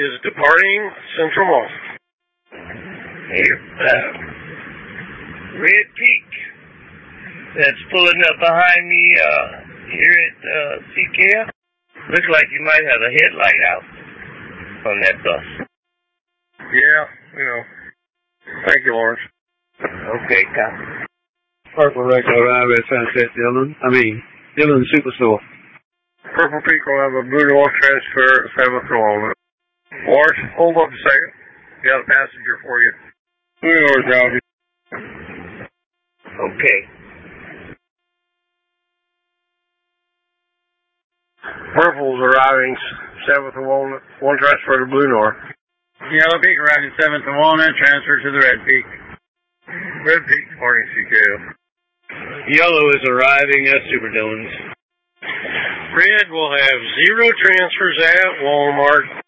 is departing Central Mall. Red Peak. That's pulling up behind me here at CKF. Looks like you might have a headlight out on that bus. Yeah, Thank you, Lawrence. Okay, copy. Purple Wreck will arrive at Sunset Dillon Superstore. Purple Peak will have a Blue North transfer at 7th and Walnut. Lawrence, hold up a second. Got a passenger for you. Blue North driving. Okay. Purple's arriving 7th and Walnut. One transfer to Blue North. Yellow Peak arriving 7th and Walnut, transfer to the Red Peak. Red Peak departing CKF. Yellow is arriving at Super Dillon's. Red will have 0 transfers at Walmart.